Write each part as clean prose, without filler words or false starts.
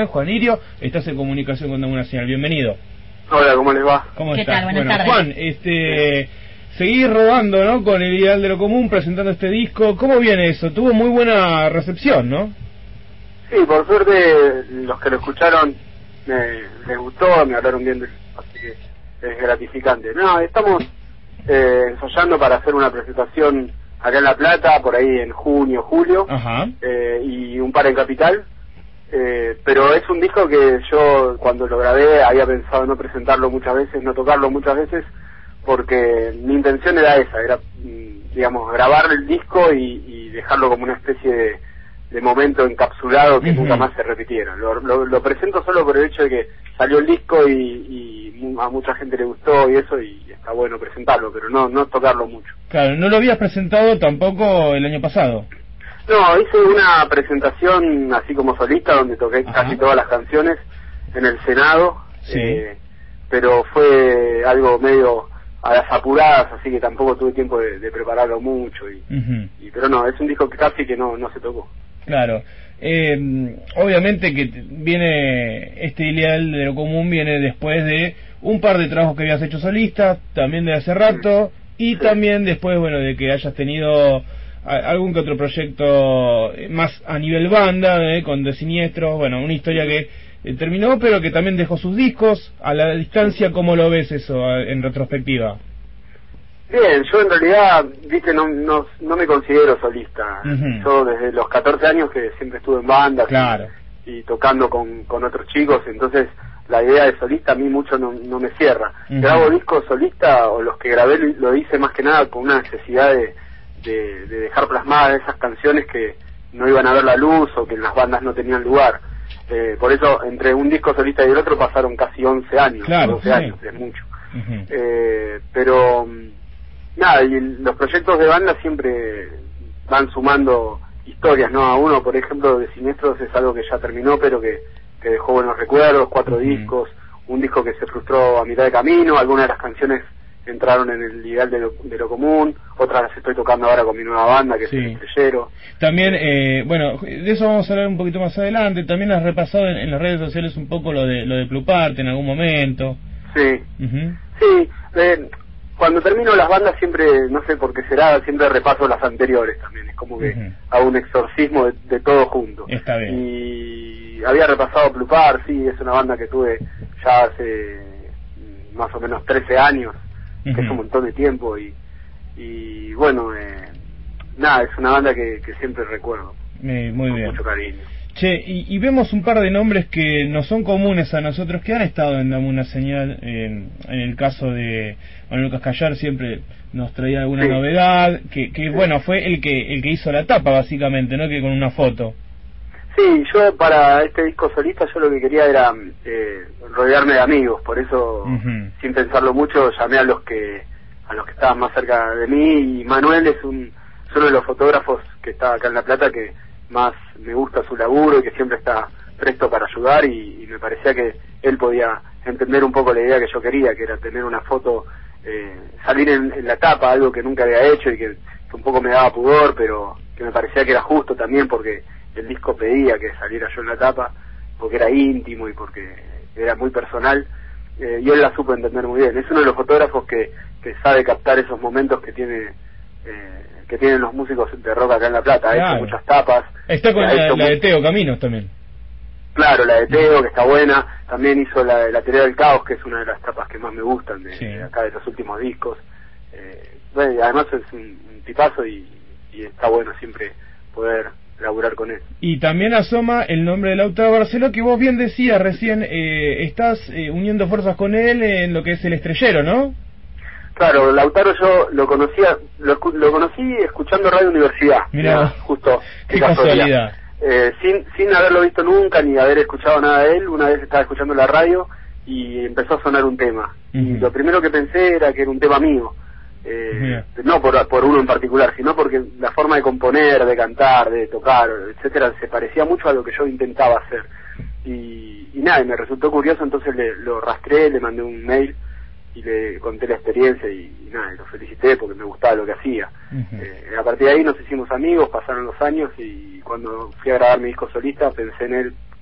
Juan Lirio, estás en comunicación con Dame una Señal, bienvenido. Hola, ¿cómo les va? ¿Cómo ¿Qué estás? tal? Buenas tardes. Juan, seguís rodando, ¿no? Con El Ideal de lo Común, presentando este disco. ¿Cómo viene eso? Tuvo muy buena recepción, ¿no? Sí, por suerte los que lo escucharon les gustó, me hablaron bien de eso, así que es gratificante. No, estamos ensayando para hacer una presentación acá en La Plata, por ahí en junio, julio. Ajá. Y un par en Capital. Pero es un disco que yo cuando lo grabé había pensado no presentarlo muchas veces, no tocarlo muchas veces, porque mi intención era esa, era digamos grabar el disco y dejarlo como una especie de momento encapsulado que nunca más se repitiera. Lo presento solo por el hecho de que salió el disco y a mucha gente le gustó y eso, y está bueno presentarlo, pero no tocarlo mucho. Claro, no lo habías presentado tampoco el año pasado. No, hice una presentación así como solista donde toqué casi todas las canciones en el Senado, sí. Pero fue algo medio a las apuradas, así que tampoco tuve tiempo de prepararlo mucho, pero no, es un disco que casi que no se tocó. Claro, obviamente que viene este Ideal de lo Común viene después de un par de trabajos que habías hecho solista, también de hace rato, y también después, bueno, de que hayas tenido algún que otro proyecto más a nivel banda, con De Siniestros, bueno, una historia que terminó, pero que también dejó sus discos. A la distancia, ¿cómo lo ves eso en retrospectiva? Bien, yo en realidad, viste, no me considero solista. Yo desde los 14 años que siempre estuve en bandas, claro, y tocando con otros chicos, entonces la idea de solista a mí mucho no me cierra. Grabo discos solista, o los que grabé lo hice más que nada con una necesidad de dejar plasmadas esas canciones que no iban a ver la luz o que en las bandas no tenían lugar. Por eso entre un disco solista y el otro pasaron casi 11 años, claro, 12 años, es mucho. Pero nada, y los proyectos de banda siempre van sumando historias, ¿no? A uno, por ejemplo, De Siniestros es algo que ya terminó, pero que dejó buenos recuerdos, 4 discos, un disco que se frustró a mitad de camino, algunas de las canciones entraron en el Ideal de lo Común, otras las estoy tocando ahora con mi nueva banda, que es El Estrellero. También, bueno, de eso vamos a hablar un poquito más adelante. También has repasado en las redes sociales un poco lo de Pluparte en algún momento. Sí, sí, cuando termino las bandas siempre, no sé por qué será, siempre repaso las anteriores también, es como que hago un exorcismo de todo junto. Está bien. Y había repasado Plupar, sí, es una banda que tuve ya hace más o menos 13 años, que es un montón de tiempo, y bueno, nada, es una banda que siempre recuerdo muy con bien, mucho cariño. Che, y vemos un par de nombres que no son comunes a nosotros, que han estado en Dame una Señal. En el caso de Manuel Cascallar siempre nos traía alguna novedad, que bueno, fue el que hizo la tapa básicamente, ¿no? Que con una foto. Sí, yo para este disco solista yo lo que quería era rodearme de amigos, por eso sin pensarlo mucho llamé a los que estaban más cerca de mí, y Manuel es uno de los fotógrafos que está acá en La Plata que más me gusta su laburo y que siempre está presto para ayudar, y me parecía que él podía entender un poco la idea que yo quería, que era tener una foto, salir en la tapa, algo que nunca había hecho y que un poco me daba pudor, pero que me parecía que era justo también porque el disco pedía que saliera yo en la tapa, porque era íntimo y porque era muy personal, y él la supo entender muy bien. Es uno de los fotógrafos que sabe captar esos momentos que tienen los músicos de rock acá en La Plata. Ha hecho muchas tapas. Está con la de Teo Caminos también. Claro, la de Teo, que está buena. También hizo la Teoría del Caos, que es una de las tapas que más me gustan de acá de los últimos discos. Bueno, y además es un tipazo y está bueno siempre poder laburar con él. Y también asoma el nombre de Lautaro Barceló, que vos bien decías recién, estás uniendo fuerzas con él en lo que es El Estrellero, ¿no? Claro, Lautaro yo lo conocí escuchando Radio Universidad. Mirá, justo, qué casualidad. Sin haberlo visto nunca ni haber escuchado nada de él, una vez estaba escuchando la radio y empezó a sonar un tema. Y lo primero que pensé era que era un tema mío. No por uno en particular, sino porque la forma de componer, de cantar, de tocar, etcétera, se parecía mucho a lo que yo intentaba hacer. Y nada, y me resultó curioso, entonces lo rastreé, le mandé un mail y le conté la experiencia y nada, y lo felicité porque me gustaba lo que hacía. A partir de ahí nos hicimos amigos, pasaron los años y cuando fui a grabar mi disco solista pensé en él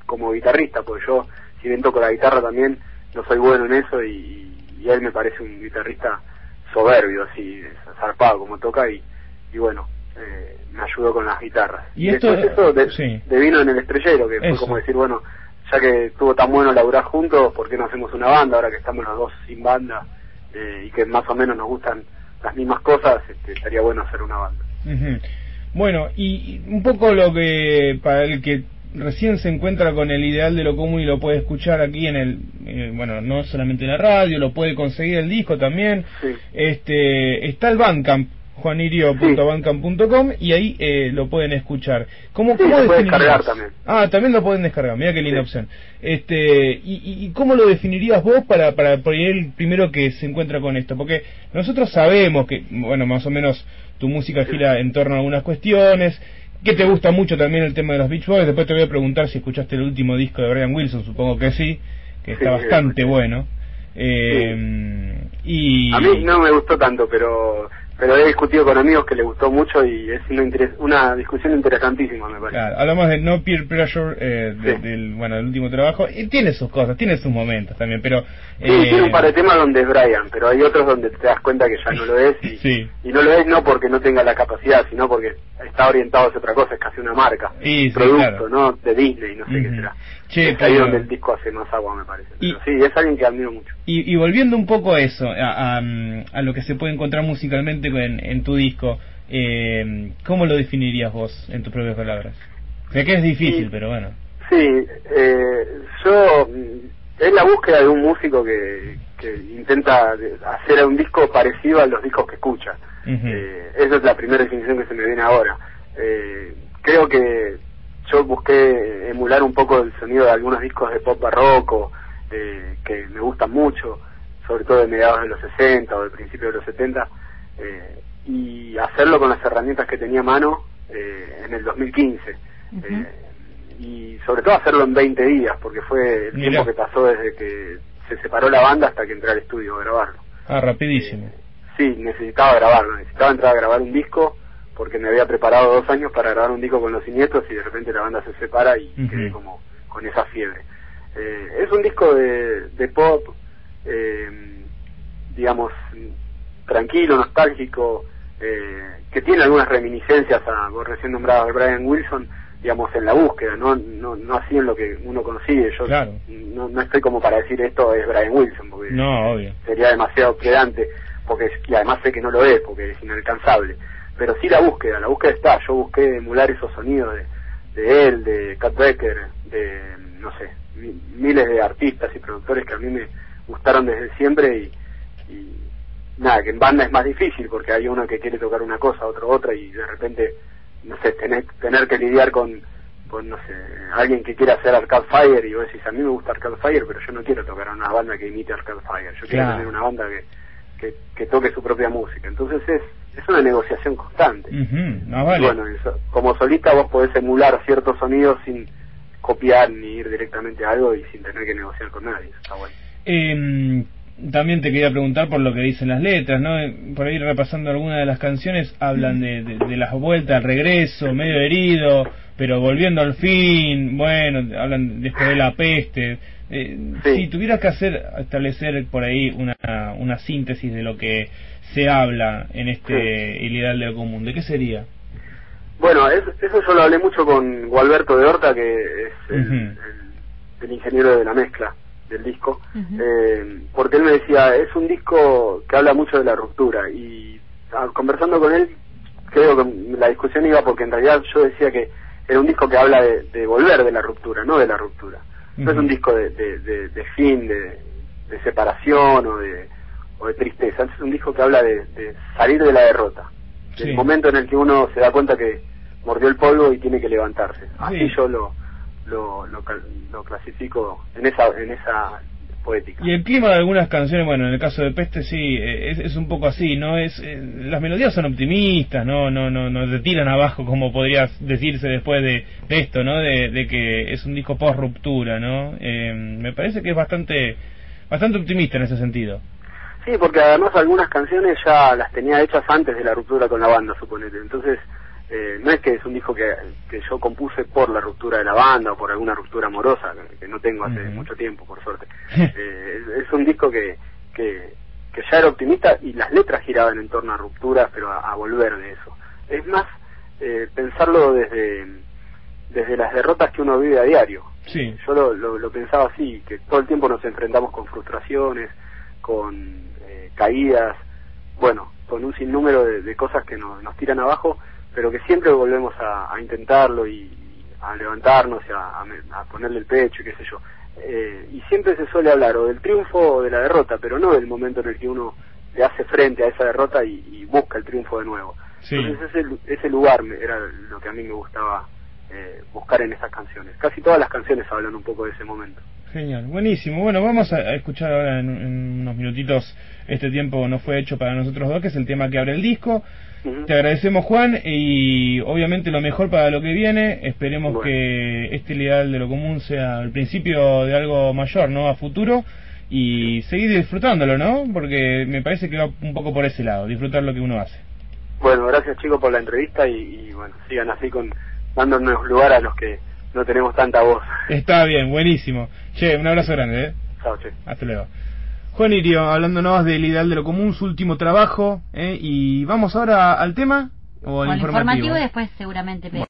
como guitarrista, porque yo, si bien toco la guitarra también, no soy bueno en eso, y él me parece un guitarrista soberbio, así, zarpado como toca, y bueno, me ayudó con las guitarras. Y esto, eso devino en El Estrellero, que fue como decir, bueno, ya que estuvo tan bueno laburar juntos, ¿por qué no hacemos una banda ahora que estamos los dos sin banda y que más o menos nos gustan las mismas cosas? Estaría bueno hacer una banda. Bueno, y un poco lo que, para el que recién se encuentra con el Ideal de lo Común y lo puede escuchar aquí en el, bueno, no solamente en la radio, lo puede conseguir el disco también, está el Bandcamp, juanirio.bandcamp.com, y ahí lo pueden escuchar. ¿Cómo se puede descargar también? También lo pueden descargar, mira qué linda opción. ¿Y cómo lo definirías vos para por ahí el primero que se encuentra con esto? Porque nosotros sabemos que, bueno, más o menos tu música gira en torno a algunas cuestiones, que te gusta mucho también el tema de los Beach Boys. Después te voy a preguntar si escuchaste el último disco de Brian Wilson, supongo que sí, que está bastante bueno. Y a mí no me gustó tanto, pero he discutido con amigos que le gustó mucho, y es una discusión interesantísima, me parece. Claro, hablamos de No Peer Pressure, del último trabajo, y tiene sus cosas, tiene sus momentos también, pero... tiene un par de temas donde es Brian, pero hay otros donde te das cuenta que ya no lo es, y no lo es no porque no tenga la capacidad, sino porque está orientado hacia otra cosa, es casi una marca, producto, ¿no? De Disney, no sé qué será. Es ahí donde el disco hace más agua, me parece. Pero es alguien que admiro mucho. Y volviendo un poco a eso, a lo que se puede encontrar musicalmente en tu disco, ¿cómo lo definirías vos en tus propias palabras? Sé que es difícil, pero bueno. Sí, yo... Es la búsqueda de un músico que intenta hacer un disco parecido a los discos que escucha. Esa es la primera definición que se me viene ahora. Creo que yo busqué emular un poco el sonido de algunos discos de pop barroco, que me gustan mucho, sobre todo de mediados de los 60 o de principios de los 70, y hacerlo con las herramientas que tenía a mano en el 2015. Y sobre todo hacerlo en 20 días, porque fue el tiempo que pasó desde que se separó la banda hasta que entré al estudio a grabarlo. Rapidísimo. Sí, necesitaba grabarlo, necesitaba entrar a grabar un disco, porque me había preparado 2 años para grabar un disco con Los Siniestros, y de repente la banda se separa y quedé como con esa fiebre. Es un disco de pop, digamos, tranquilo, nostálgico, que tiene algunas reminiscencias a vos recién nombrado de Brian Wilson, digamos, en la búsqueda, no así en lo que uno consigue. Yo no estoy como para decir esto es Brian Wilson, porque obvio, sería demasiado pedante, y además sé que no lo es, porque es inalcanzable. Pero sí la búsqueda está. Yo busqué emular esos sonidos de él, de Cat Becker, de, no sé, miles de artistas y productores que a mí me gustaron desde siempre, y nada, que en banda es más difícil, porque hay uno que quiere tocar una cosa, otro otra, y de repente, no sé, tener que lidiar con no sé, alguien que quiera hacer Arcade Fire, y vos decís, a mí me gusta Arcade Fire, pero yo no quiero tocar a una banda que imite Arcade Fire, yo quiero tener una banda que toque su propia música. Entonces es una negociación constante. Vale. Y bueno, como solista vos podés emular ciertos sonidos sin copiar ni ir directamente a algo y sin tener que negociar con nadie. Está bueno. También te quería preguntar por lo que dicen las letras, ¿no? Por ahí repasando algunas de las canciones, hablan de las vueltas, al regreso, medio herido, pero volviendo al fin, bueno, hablan después de la peste. Si tuvieras que establecer por ahí una síntesis de lo que se habla en el Ideal de lo Común, ¿de qué sería? Bueno, eso yo lo hablé mucho con Gualberto de Horta, que es el ingeniero de la mezcla del disco, porque él me decía, es un disco que habla mucho de la ruptura, y conversando con él, creo que la discusión iba porque en realidad yo decía que era un disco que habla de volver de la ruptura, no de la ruptura. No es un disco de fin, de separación o de tristeza. Es un disco que habla de salir de la derrota, del momento en el que uno se da cuenta que mordió el polvo y tiene que levantarse. Así yo lo clasifico en esa poética. Y el clima de algunas canciones, bueno, en el caso de Peste es un poco así, ¿no? Las melodías son optimistas, no te tiran abajo como podrías decirse después de esto, ¿no? De que es un disco post ruptura, ¿no? Me parece que es bastante optimista en ese sentido. Sí, porque además algunas canciones ya las tenía hechas antes de la ruptura con la banda, suponete. Entonces no es que es un disco que yo compuse por la ruptura de la banda o por alguna ruptura amorosa, que no tengo hace mucho tiempo, por suerte. Es un disco que ya era optimista y las letras giraban en torno a rupturas, pero a volver de eso. Es más, pensarlo desde las derrotas que uno vive a diario. Sí. Yo lo pensaba así, que todo el tiempo nos enfrentamos con frustraciones, con caídas, bueno, con un sinnúmero de cosas que nos tiran abajo, pero que siempre volvemos a intentarlo y a levantarnos y a ponerle el pecho y qué sé yo. Y siempre se suele hablar o del triunfo o de la derrota, pero no del momento en el que uno le hace frente a esa derrota y busca el triunfo de nuevo. Sí. Entonces ese lugar era lo que a mí me gustaba buscar en esas canciones. Casi todas las canciones hablan un poco de ese momento. Genial, buenísimo. Bueno, vamos a escuchar ahora en unos minutitos Este tiempo no fue hecho para nosotros dos, que es el tema que abre el disco. Te agradecemos, Juan, y obviamente lo mejor para lo que viene. Esperemos que este ideal de lo común sea el principio de algo mayor, ¿no? A futuro, y seguir disfrutándolo, ¿no? Porque me parece que va un poco por ese lado, disfrutar lo que uno hace. Bueno, gracias, chicos, por la entrevista y bueno, sigan así dándonos lugar a los que no tenemos tanta voz. Está bien, buenísimo. Che, un abrazo grande, ¿eh? Chao, che. Hasta luego. Juan Irio, hablándonos del ideal de lo común, su último trabajo, y vamos ahora al tema o al informativo. Y después seguramente